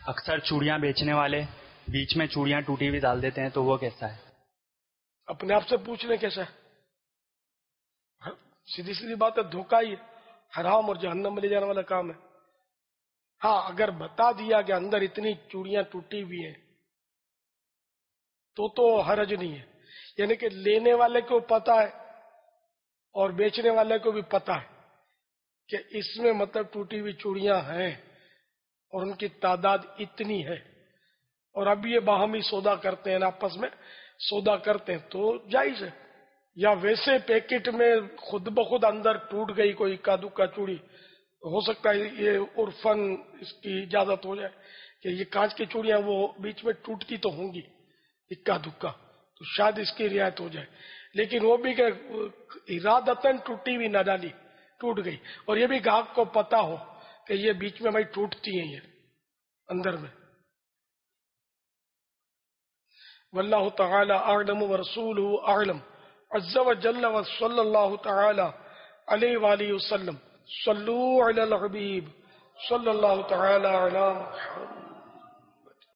اکثر چوڑیاں بیچنے والے بیچ میں چوڑیاں ٹوٹی ہوئی ڈال دیتے ہیں، تو وہ کیسا ہے؟ اپنے آپ سے پوچھ لیں کیسا ہے، سیدھی سیدھی بات ہے، دھوکہ ہی ہے، حرام اور جہنم میں لے جانے والا کام ہے۔ ہاں اگر بتا دیا کہ اندر اتنی چوڑیاں ٹوٹی ہوئی ہیں تو حرج نہیں ہے، یعنی کہ لینے والے کو پتا ہے اور بیچنے والے کو بھی پتا ہے کہ اس میں مطلب ٹوٹی ہوئی چوڑیاں ہیں اور ان کی تعداد اتنی ہے، اور اب یہ باہمی سودا کرتے ہیں، آپس میں سودا کرتے ہیں تو جائز ہے۔ یا ویسے پیکٹ میں خود بخود اندر ٹوٹ گئی کوئی اکا دکا چوڑی، ہو سکتا ہے یہ عرفن اس کی اجازت ہو جائے کہ یہ کانچ کی چوڑیاں وہ بیچ میں ٹوٹتی تو ہوں گی اکا دکا، تو شاید اس کی رعایت ہو جائے، لیکن وہ بھی کہ ارادتاً ٹوٹی ہوئی نہ ڈالی، ٹوٹ گئی، اور یہ بھی گاہک کو پتا ہو کہ یہ بیچ میں بھائی ٹوٹتی ہیں یہ اندر میں۔ واللہ تعالی اعلم ورسولہ اعلم عز وجل وصلی اللہ تعالی علیہ وآلہ وسلم۔ صلو علی الحبیب صلی اللہ تعالی علی محمد۔